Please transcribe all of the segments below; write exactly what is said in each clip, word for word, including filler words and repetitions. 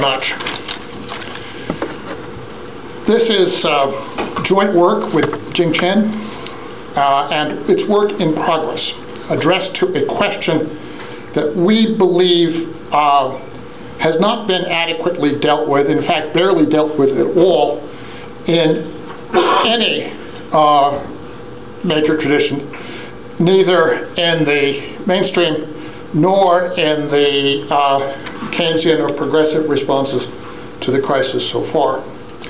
much. This is uh, joint work with Jing Chen, uh, and it's work in progress, addressed to a question that we believe uh, has not been adequately dealt with, in fact, barely dealt with at all in any uh, major tradition, neither in the mainstream nor in the uh, Keynesian or progressive responses to the crisis so far.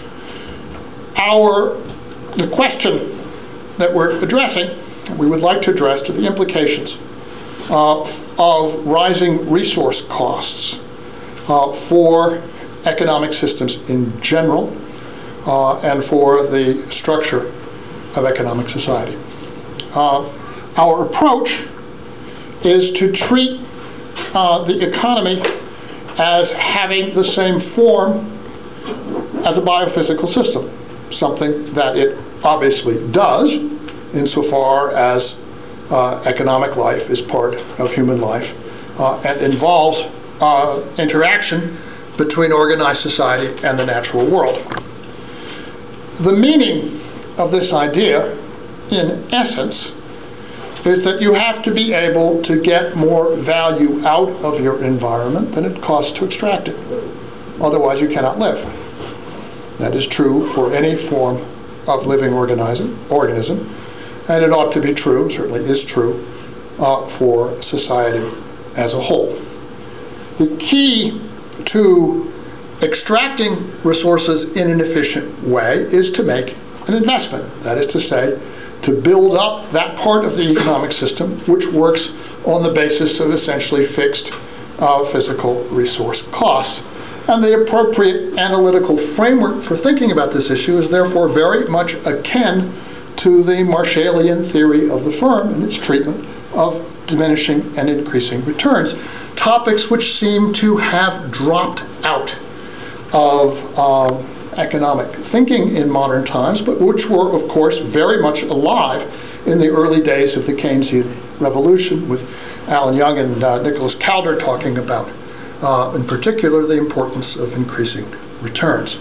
Our, the question that we're addressing, we would like to address to the implications uh, of rising resource costs uh, for economic systems in general uh, and for the structure of economic society. Uh, our approach is to treat uh, the economy as having the same form as a biophysical system, something that it obviously does insofar as uh, economic life is part of human life uh, and involves uh, interaction between organized society and the natural world. The meaning of this idea, in essence, is that you have to be able to get more value out of your environment than it costs to extract it. Otherwise, you cannot live. That is true for any form of living organism, organism, and it ought to be true, certainly is true, uh, for society as a whole. The key to extracting resources in an efficient way is to make an investment. That is to say, to build up that part of the economic system which works on the basis of essentially fixed uh, physical resource costs. And the appropriate analytical framework for thinking about this issue is therefore very much akin to the Marshallian theory of the firm and its treatment of diminishing and increasing returns, topics which seem to have dropped out of uh, economic thinking in modern times, but which were, of course, very much alive in the early days of the Keynesian revolution, with Alan Young and uh, Nicholas Calder talking about, uh, in particular, the importance of increasing returns.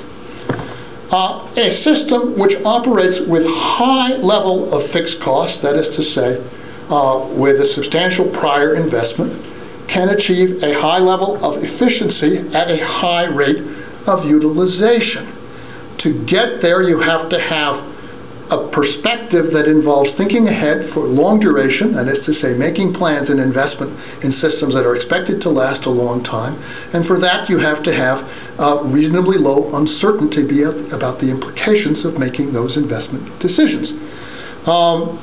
Uh, a system which operates with high level of fixed costs, that is to say, uh, with a substantial prior investment, can achieve a high level of efficiency at a high rate of utilization. To get there, you have to have a perspective that involves thinking ahead for long duration, that is to say, making plans and investment in systems that are expected to last a long time. And for that, you have to have uh, reasonably low uncertainty about the implications of making those investment decisions. Um,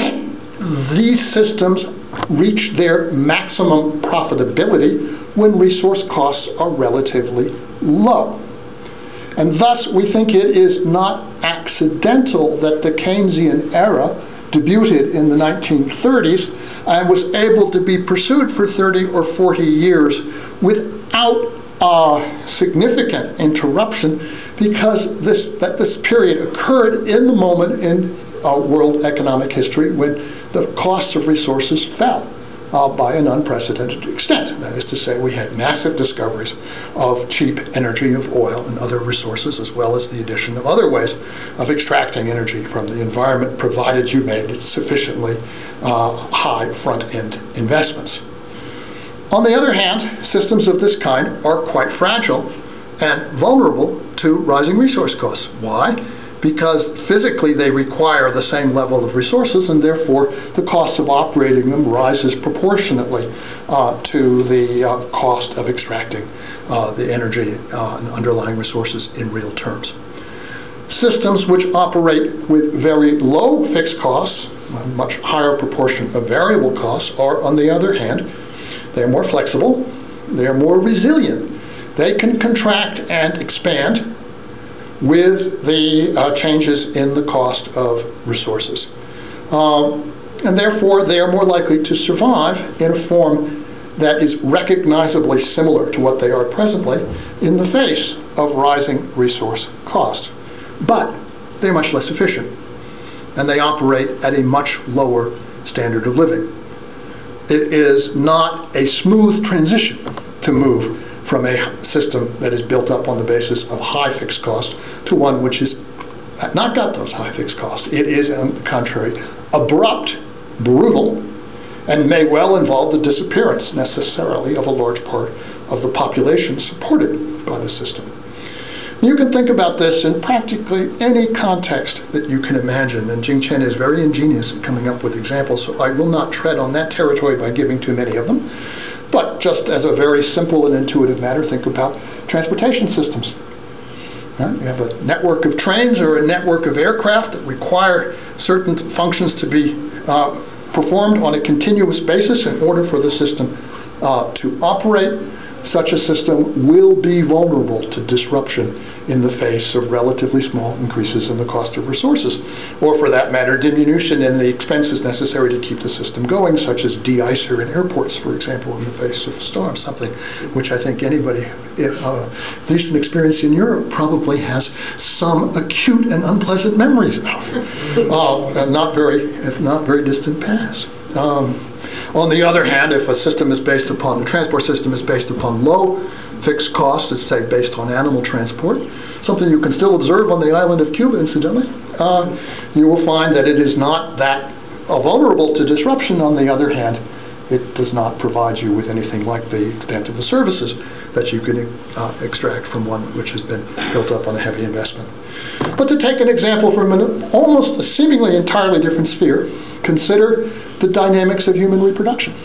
these systems reach their maximum profitability when resource costs are relatively low. And thus, we think it is not accidental that the Keynesian era debuted in the nineteen thirties and was able to be pursued for thirty or forty years without uh, significant interruption, because this, that this period occurred in the moment in uh, world economic history when the costs of resources fell Uh, by an unprecedented extent. That is to say, we had massive discoveries of cheap energy, of oil and other resources, as well as the addition of other ways of extracting energy from the environment, provided you made sufficiently uh, high front-end investments. On the other hand, systems of this kind are quite fragile and vulnerable to rising resource costs. Why? Because physically they require the same level of resources, and therefore the cost of operating them rises proportionately uh, to the uh, cost of extracting uh, the energy uh, and underlying resources in real terms. Systems which operate with very low fixed costs, a much higher proportion of variable costs, are, on the other hand, they're more flexible, they're more resilient. They can contract and expand with the uh, changes in the cost of resources. Um, and therefore, they are more likely to survive in a form that is recognizably similar to what they are presently in the face of rising resource cost. But they're much less efficient, and they operate at a much lower standard of living. It is not a smooth transition to move from a system that is built up on the basis of high fixed cost to one which has not got those high fixed costs. It is, on the contrary, abrupt, brutal, and may well involve the disappearance necessarily of a large part of the population supported by the system. You can think about this in practically any context that you can imagine, and Jing Chen is very ingenious at coming up with examples, so I will not tread on that territory by giving too many of them. But just as a very simple and intuitive matter, think about transportation systems. You have a network of trains or a network of aircraft that require certain functions to be uh, performed on a continuous basis in order for the system uh, to operate. Such a system will be vulnerable to disruption in the face of relatively small increases in the cost of resources, or for that matter, diminution in the expenses necessary to keep the system going, such as de-icer in airports, for example, in the face of storms, something which I think anybody, uh, at least an experience in Europe, probably has some acute and unpleasant memories of, uh, and not very, if not very distant past. Um, On the other hand, if a system is based upon, a transport system is based upon low fixed costs, let's say based on animal transport, something you can still observe on the island of Cuba, incidentally, uh, you will find that it is not that uh, vulnerable to disruption. On the other hand, it does not provide you with anything like the extent of the services that you can uh, extract from one which has been built up on a heavy investment. But to take an example from an almost a seemingly entirely different sphere, consider the dynamics of human reproduction.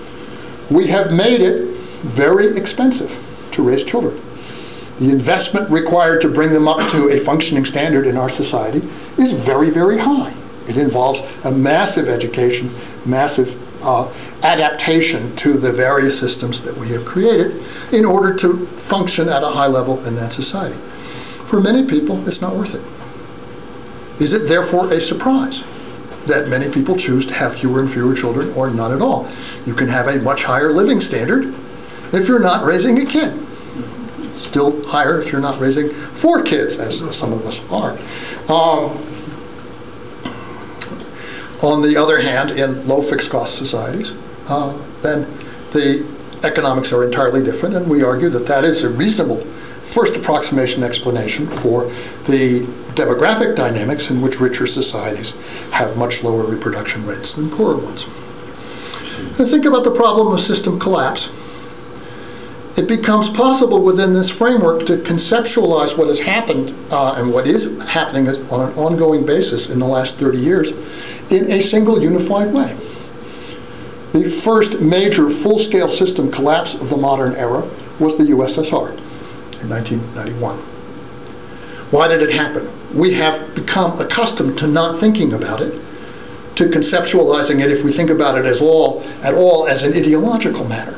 We have made it very expensive to raise children. The investment required to bring them up to a functioning standard in our society is very, very high. It involves a massive education, massive uh, adaptation to the various systems that we have created in order to function at a high level in that society. For many people, it's not worth it. Is it therefore a surprise that many people choose to have fewer and fewer children, or none at all? You can have a much higher living standard if you're not raising a kid. Still higher if you're not raising four kids, as some of us are. Um, on the other hand, in low fixed cost societies, uh, then the economics are entirely different, and we argue that that is a reasonable first approximation explanation for the demographic dynamics in which richer societies have much lower reproduction rates than poorer ones. And think about the problem of system collapse. It becomes possible within this framework to conceptualize what has happened uh, and what is happening on an ongoing basis in the last thirty years in a single unified way. The first major full-scale system collapse of the modern era was the U S S R in nineteen ninety-one. Why did it happen? We have become accustomed to not thinking about it, to conceptualizing it, if we think about it as all, at all, as an ideological matter.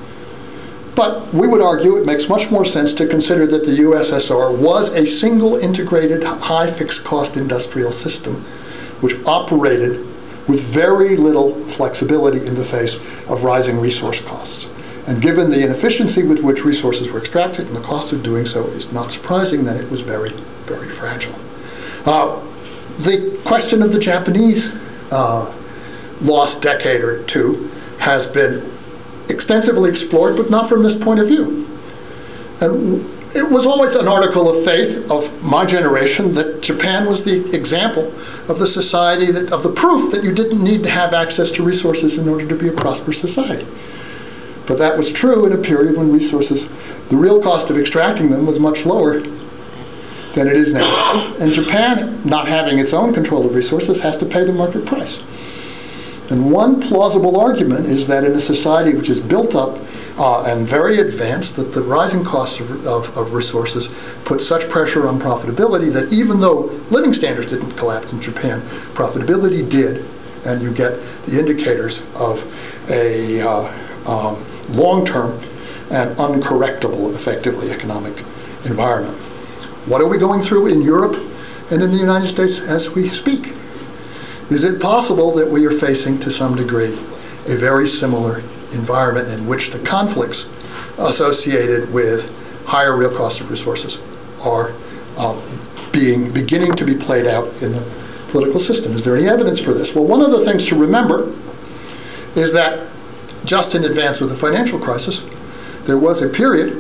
But we would argue it makes much more sense to consider that the U S S R was a single integrated high fixed cost industrial system which operated with very little flexibility in the face of rising resource costs. And given the inefficiency with which resources were extracted and the cost of doing so, it's not surprising that it was very, very fragile. Uh, the question of the Japanese uh, lost decade or two has been extensively explored, but not from this point of view. And it was always an article of faith of my generation that Japan was the example of the society, that, of the proof that you didn't need to have access to resources in order to be a prosperous society. But that was true in a period when resources, the real cost of extracting them was much lower than it is now. And Japan, not having its own control of resources, has to pay the market price. And one plausible argument is that in a society which is built up uh, and very advanced, that the rising cost of, of, of resources put such pressure on profitability that even though living standards didn't collapse in Japan, profitability did, and you get the indicators of a uh, um, long-term and uncorrectable, effectively, economic environment. What are we going through in Europe and in the United States as we speak? Is it possible that we are facing, to some degree, a very similar environment in which the conflicts associated with higher real costs of resources are uh, being beginning to be played out in the political system? Is there any evidence for this? Well, one of the things to remember is that just in advance of the financial crisis, there was a period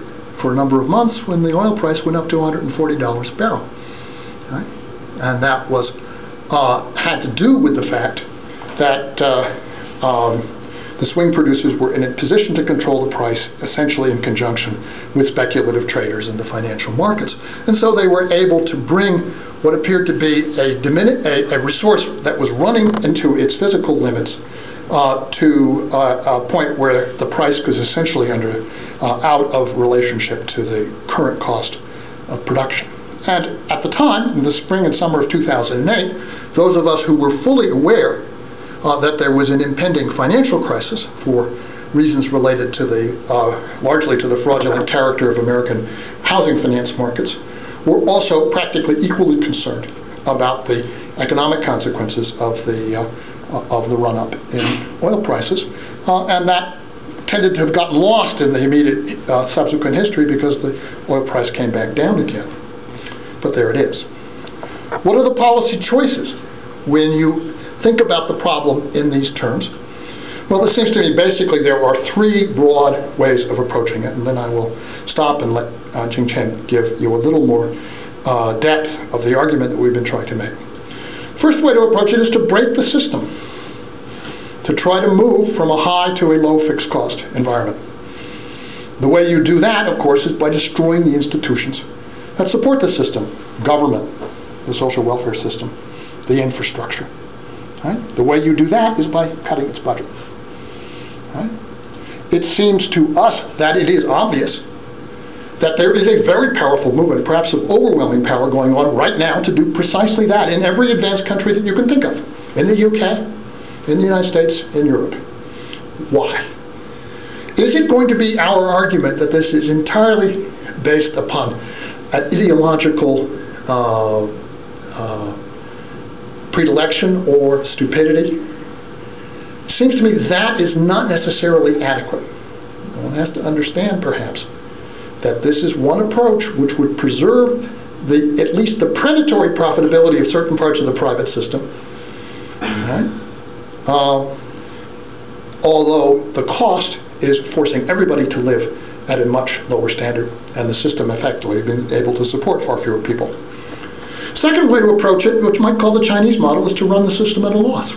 for a number of months when the oil price went up to one hundred forty dollars a barrel. Right? And that was uh, had to do with the fact that uh, um, the swing producers were in a position to control the price essentially in conjunction with speculative traders in the financial markets. And so they were able to bring what appeared to be a, diminu- a, a resource that was running into its physical limits uh, to uh, a point where the price was essentially under, uh, out of relationship to the current cost of production. And at the time, in the spring and summer of two thousand eight, those of us who were fully aware uh, that there was an impending financial crisis for reasons related to the, uh, largely to the fraudulent character of American housing finance markets, were also practically equally concerned about the economic consequences of the, uh, of the run-up in oil prices. Uh, and that tended to have gotten lost in the immediate uh, subsequent history because the oil price came back down again. But there it is. What are the policy choices when you think about the problem in these terms? Well, it seems to me basically there are three broad ways of approaching it, and then I will stop and let uh, Jing Chen give you a little more uh, depth of the argument that we've been trying to make. First way to approach it is to break the system, to try to move from a high to a low fixed cost environment. The way you do that, of course, is by destroying the institutions that support the system: government, the social welfare system, the infrastructure. Right? The way you do that is by cutting its budget. Right? It seems to us that it is obvious that there is a very powerful movement, perhaps of overwhelming power, going on right now to do precisely that in every advanced country that you can think of, in the U K, in the United States, in Europe. Why? Is it going to be our argument that this is entirely based upon an ideological uh, uh, predilection or stupidity? It seems to me that is not necessarily adequate. One has to understand, perhaps, that this is one approach which would preserve the, at least the predatory profitability of certain parts of the private system, right? uh, although the cost is forcing everybody to live at a much lower standard, and the system effectively been able to support far fewer people. Second way to approach it, which might call the Chinese model, is to run the system at a loss.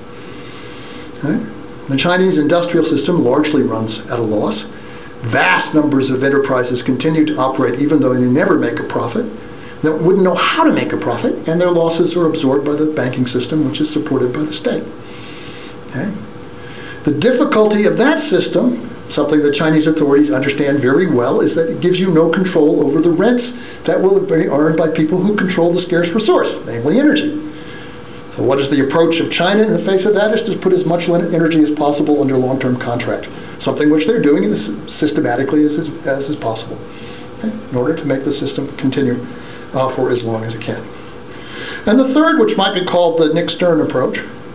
Okay? The Chinese industrial system largely runs at a loss. Vast numbers of enterprises continue to operate even though they never make a profit. They wouldn't know how to make a profit, and their losses are absorbed by the banking system, which is supported by the state. Okay? The difficulty of that system, something the Chinese authorities understand very well, is that it gives you no control over the rents that will be earned by people who control the scarce resource, namely energy. So what is the approach of China in the face of that? Is to put as much energy as possible under long-term contract, something which they're doing as systematically as, as, as is possible, okay, in order to make the system continue uh, for as long as it can. And the third, which might be called the Nick Stern approach,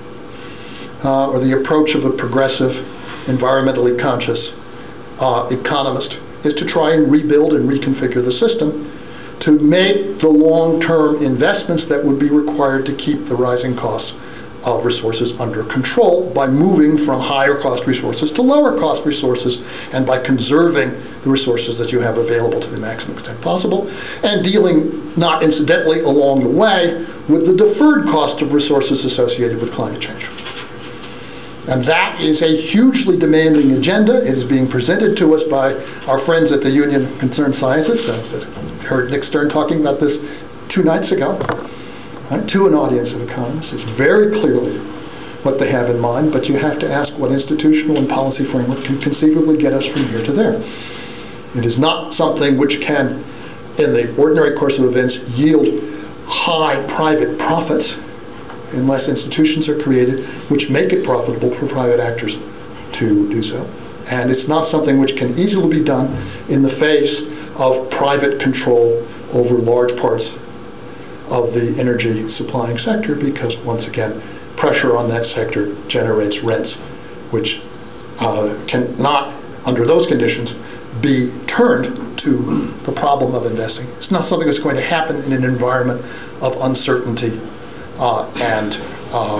uh, or the approach of a progressive, environmentally conscious uh, economist, is to try and rebuild and reconfigure the system to make the long-term investments that would be required to keep the rising costs of resources under control by moving from higher cost resources to lower cost resources, and by conserving the resources that you have available to the maximum extent possible, and dealing, not incidentally along the way, with the deferred cost of resources associated with climate change. And that is a hugely demanding agenda. It is being presented to us by our friends at the Union of Concerned Scientists. I heard Nick Stern talking about this two nights ago, right, to an audience of economists. It's very clearly what they have in mind, but you have to ask what institutional and policy framework can conceivably get us from here to there. It is not something which can, in the ordinary course of events, yield high private profits, unless institutions are created which make it profitable for private actors to do so. And it's not something which can easily be done in the face of private control over large parts of the energy supplying sector, because, once again, pressure on that sector generates rents which uh, cannot, under those conditions, be turned to the problem of investing. It's not something that's going to happen in an environment of uncertainty Uh, and uh,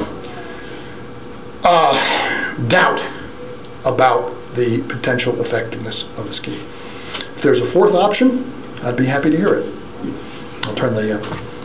uh, doubt about the potential effectiveness of the scheme. If there's a fourth option, I'd be happy to hear it. I'll turn the uh,